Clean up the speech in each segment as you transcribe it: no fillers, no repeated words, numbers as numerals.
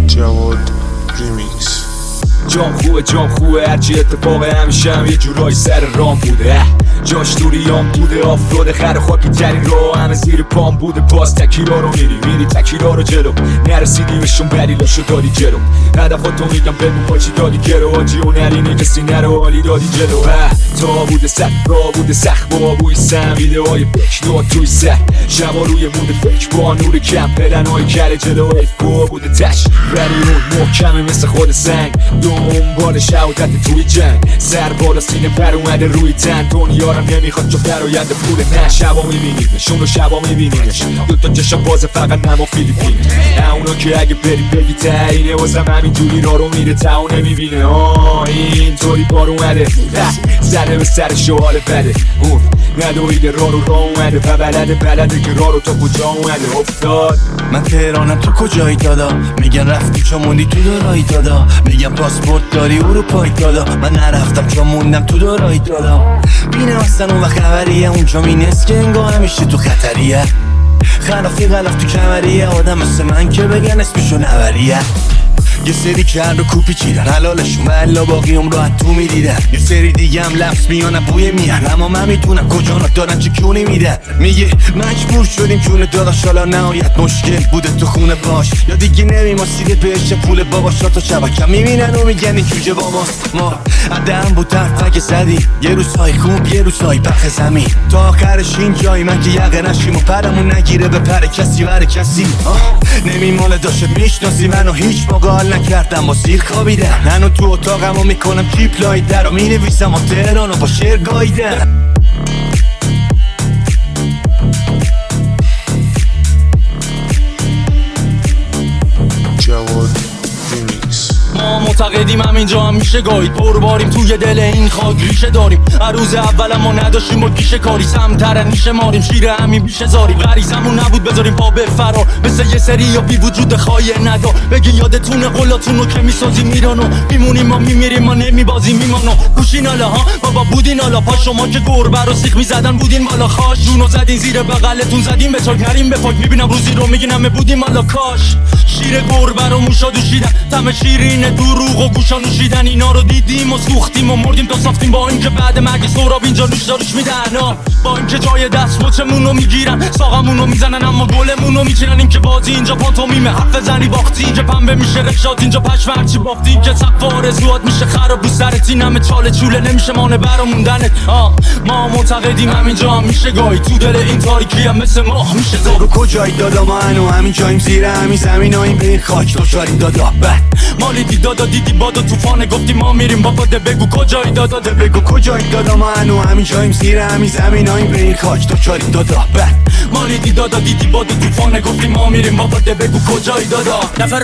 جواد ریمیکس. جام خوبه هرچی اتفاقه همیشه هم یه جورایی سر رام بوده. جاش دوریام بوده آفتاده خر خاکی ترین رو همه زیر پام بوده. باز تکیرا رو میری تکیرا رو جلو نرسیدی بهشون دلیلشو دادی جلو. هدفاتو میگم بگو پاچی دادی گرو آجی و نرینی کسی نرو حالی دادی جلو. تا بوده سخت را بوده سخت با بوی سمیده های بکنات توی سه شبا روی بوده فکر با نور کم پلن های کره جلو افکو بوده تش ولی اون محکمه مثل خود سنگ دنبال شهادت توی جنگ سر بالا سینه پر اومده روی تن دنیا رو نمیخواد چون براینده پول نه شبا میبینیمشون رو شبا میبینیمش دوتا چشم باز فقط نما فیلیپینه اونا که اگه بری بگی تایینه واسم همینجوری رو میره تا و نمیبینه اینطوری بار اومده زده به سرش و حال بده اون ندویده را اومده و بلده که را رو تا کجا اومده افتاد. من تهرانم تو کجایی دادا میگن رفتی چون موندی تو دارایی دادا میگن پاسپورت داری اروپایی دادا من نرفتم چون موندم تو دارایی دادا بینه هستن اون و خبریه اونجا مینست که انگاه همیشه تو خطریه خلافی غلاف تو کمریه آدم مثل من که بگن اسمشو نوریه یه سری کرد و کوپی چیدن حلالشون و الا باقی رو تو میدیدن یه سری دیگه هم لفظ میانم بوی میهن اما من میدونم کجا را دارن چه کونی میدن میگه مجبور شدیم جون داداش حالا نهایت مشکل بوده تو خونه باش یا دیگه نمیماسیده بهش پول باباشا تو شبکم میبینن و میگن این جوجه باباست ما عدم بود تک زدی یه روزهای خوب یه روزهای بخ زمین تا آخرش این جایی من که یقه نشیم و پرمون نگیره به پر کسی ور کسی نمیماله داشته میشناسی منو هیچ موقع نکردم با سیر خوابیدم منو تو اتاقمو میکنم چیپ لایت در رو مینویسم و تهرانو با شعر گاییدم. جواد ریمیکس. ما معتقدیم همینجا هم میشه گاهی پرباریم توی دل این خاک ریشه داریم روز اول ما نداشتیم و گیشه کاری سمتر نیشه ماریم شیر همین بیشه زاریم غریزمون نبود بذاریم پا به فرار مثل یه سری یا بی وجود خواهی ندا بگین یادتونه قلاتونو که میسازیم میرانو میمونیم ما میمیریم ما نمیبازیم میمانو گوشین حالا ها بابا بودین حالا پا شما که گربه رو سیخ میزدن بودین مالا خاش جونو زدین زیر بغلتون زدیم به چاک نریم به پاک میبینم روزی رو میگین همه بودیم مالا کاش شیر گربه رو موشا دوشیدن تم شیرین دروغ و گوشا نوشیدن اینا رو دیدیم و سوختیم و مردیم تا ساختیم با اینکه بعد مرگ سهراب اینجا نوش داروش میدن با اینکه جای دست مچمون رو میگیرن ساقمون رو میزنن اما گلمون رو میچینن این که بازی اینجا پانتومیمه حرف زنی باختی اینجا پنبه میشه رخشات اینجا پشم هرچی باختی که سفار زیاد میشه خراب رو سرت این همه چاله چوله نمیشه مانه براموندنت ما معتقدیم همینجا هم میشه گاهی تو دل این تاریکی هم مثل ماه میشه رو کجایی دادا ما هنو همین جاییم زیر همین زمین هاییم به این خاک دوشاریم دادا مالیدی دادا دیدی بادا توفانه گفتی ما میریم بابا ده بگو کجایی دادا ده بگو کجایی دادا ما هنو همین جاییم زیر همین زمین هاییم به این خاک دوشاریم دادا مالیدی دادا دیدی بادا توفانه گفتی ما میریم بابا ده بگو کجایی دادا نفر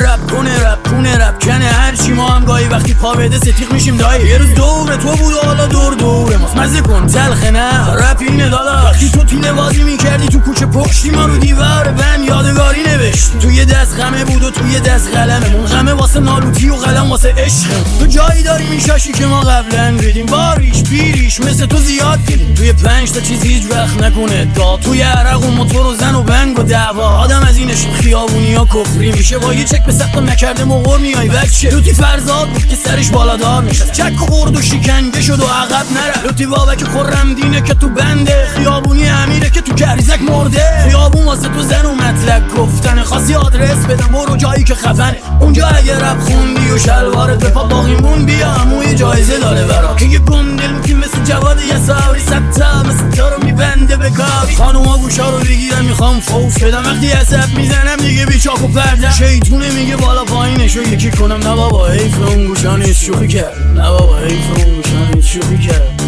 رپ کنه هرچی ما هم گاهی وقتی پا بده ستیق میشیم دایی یه روز دور تو بود و حالا دور ماست مزه کن تلخه نه رپ اینه دادا وقتی تو تینه بازی میکردی تو کوچه پشتی ما رو دیوار بن یادگاری نوشت توی دست غمه بود و توی دست قلمه اون غمه واسه نالوتی و قلم واسه عشق تو جایی داری میشاشی که ما قبلا دیدیم باریش بیریش مثل تو زیاد دیدیم توی 5 تا چیز هیچ وقت نکنه دا توی عرق و موتور و زن و بنگ و دعوا آدم از اینش خیابونی ها کفری میشه با یه چک به سقف نکرده موقع میای بچه لوتی فرزاد بود که سرش بالادار نشست چک خورد و شکنگه شد و عقب نره لوتی بابک خرم دینه که تو بنده خیابونی امیره که تو کریزک مرده خیابون واسه تو زن و مطلق گفتن خاصی آدرس بدم برو جایی که خفنه اونجا اگه رپ خوندی و شلوارت به پا باقیمون بیا هموی جایزه داره برا که یه گندل که مثل جواد یه ساوری سبتا مثل تا رو میبنده به کاری خانوما گوشا رو بگیرم میخوام فوش بدم وقتی عصب میزنم دیگه بیچاک و پردم شیطونه میگه بالا پایینشو یکی کنم نه بابا حیف اون گوشا نیست شوخی کرد نه بابا حیف اون گوشا نیست شوخی کرد.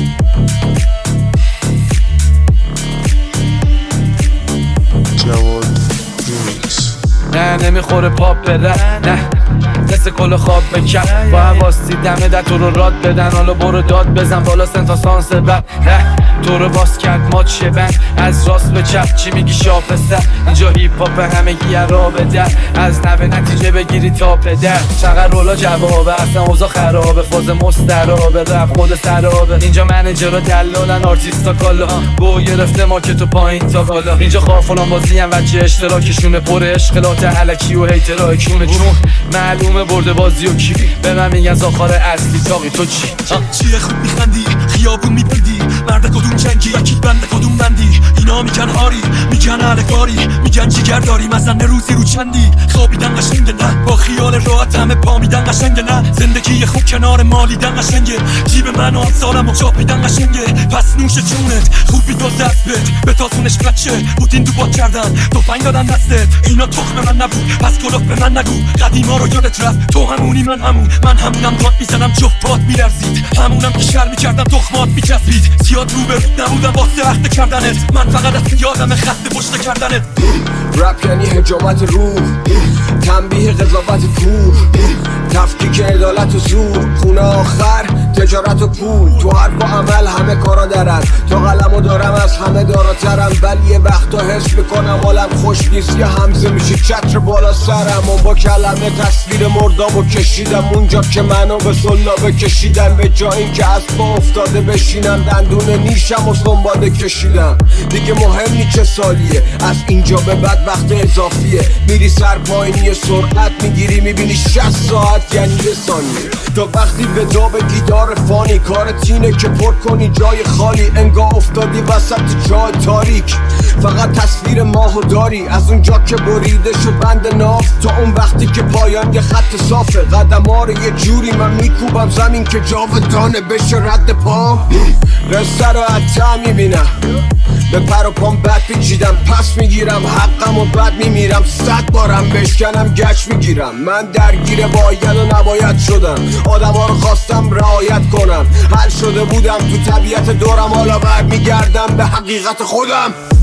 جواد ریمیکس. نه نمیخوره پاپ بره نه مثل کل خواب بکن با هم واستی دمه در تو رو راد بدن حالا برو داد بزن بالا سنتا سانس رپ تو رو باز کرد ماچ بند از راست به چپ چی میگی شاپسته اینجا هیپ هاپ همگی را بدر از نوه نتیجه بگیری تا پدر چقدر رولا جوابه اصلا اوضاع خرابه فاز مسترابه رفت خود سرابه اینجا منیجر و دلالن آرتیستا کالا گو گرفته مارکت و پایین تا بالا اینجا خافلان بازی هم وجه اشتراکشونه پر اشغالات علکی و هیترهای کونه جون معلومه برده بازی و کی به من میگن زاخار اصلی تاقی تو چیه خوب میخندی خیابون میپندی مرد کدوم جنگی یکی بند کدوم بندی اینا میگن هاری میگن علکاری میگن جیگر داری مثلا روزی رو چندی خوابیدن قشنگه نه با خیال راحت همه پا میدن قشنگه نه زندگی خوب کنار مالیدن قشنگه جیب من و سالم و چاپیدن قشنگه پس نوش جونت خوبی تو دست بد به تاسونش بچه بودین تو باد کردن توفنگ دادن دستت اینا تخم من نبود پس کلوف به من نگو قدیما رو یادت رفت تو همونی من همونم داد میزنم جفت پات میلرزید همونم که شر میکردم تخمات میچسبید زیاد رو به نبودم واسه وقت کردنت من فقط از یادم خط پشت کردنت رپ یعنی حجامت روح تنبیه قضاوت کور تفکیک عدالت و زور خونه آخر تجارت و پول تو حرف و عمل همه کارا درن تا قلمو دارم از همه داراترم ولی یه وقتا حس میکنم حالم خوش نیست که همزه میشه چتر بالا سرم و با کلمه تصویر مردابو کشیدم اونجا که منو به سلابه کشیدم به جا این که از پا افتاده بشینم دندون نیشم و سنباده کشیدم دیگه مهم نی چه سالیه از اینجا به بعد وقت اضافیه میری سر پایینی سرعت میگیری میبینی 60 ساعت یعنی یه ثانیه تا وقتی به داب گیتار فانی کارت اینه که پر کنی جای خالی انگار افتادی وسط جای تاریک فقط تصویر ماهو داری از اونجا که بریده شد بند ناف تا اون وقتی که پایان یه خط صافه قدم‌ها رو یه جوری من میکوبم زمین که جاودانه بشه رد پام قصه رو حتی میبینم به پر و پام بد پیچیدم پس میگیرم حقم و بد میمیرم 100 بارم بشکنم گچ میگیرم من درگیر باید و نباید شدم آدما رو خواستم رعایت کنم حل شده بودم تو طبیعت دورم حالا برمیگردم به حقیقت خودم